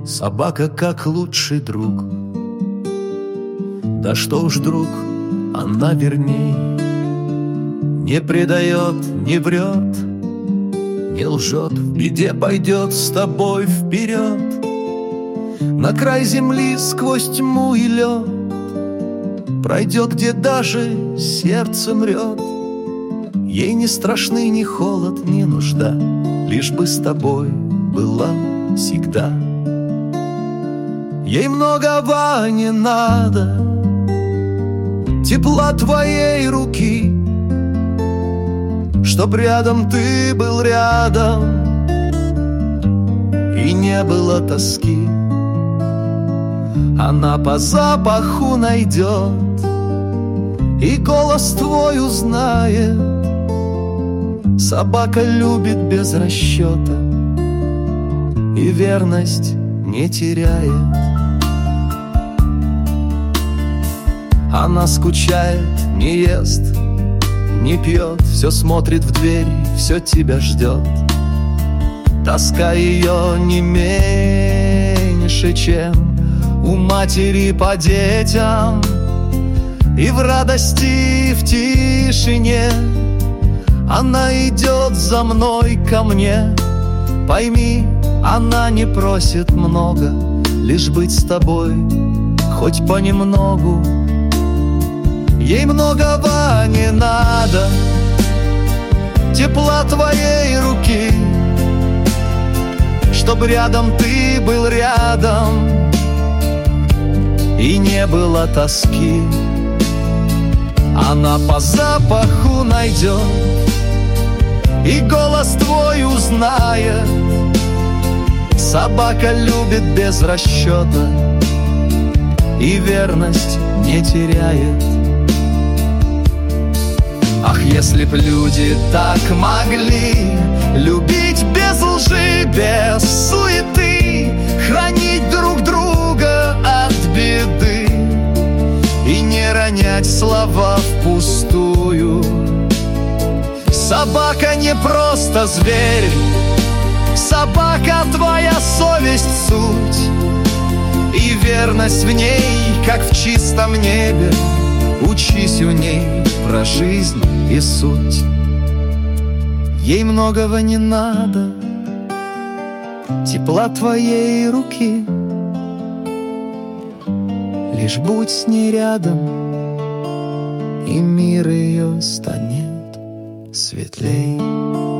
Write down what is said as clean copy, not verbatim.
Собака как лучший друг. Да что уж, друг, она верней. Не предает, не врет, не лжет, в беде пойдет с тобой вперед. На край земли сквозь тьму и лед пройдет, где даже сердце мрет. Ей не страшны ни холод, ни нужда, лишь бы с тобой была всегда. Ей многого не надо, тепла твоей руки, чтоб рядом ты был рядом и не было тоски. Она по запаху найдет и голос твой узнает. Собака любит без расчета и верность не теряет. Она скучает, не ест, не пьет, все смотрит в дверь, все тебя ждет. Тоска ее не меньше, чем у матери по детям. И в радости, и в тишине она идет за мной ко мне. Пойми, она не просит много, лишь быть с тобой хоть понемногу. Ей многого не надо, тепла твоей руки, чтоб рядом ты был рядом и не было тоски. Она по запаху найдет и голос твой узнает. Собака любит без расчета и верность не теряет. Ах, если б люди так могли любить без лжи, без суеты, хранить друг друга от беды и не ронять слова впустую. Собака не просто зверь, собака твоя совесть суть, и верность в ней, как в чистом небе. Учись у ней про жизнь и суть. Ей многого не надо, тепла твоей руки, лишь будь с ней рядом, и мир ее станет светлей.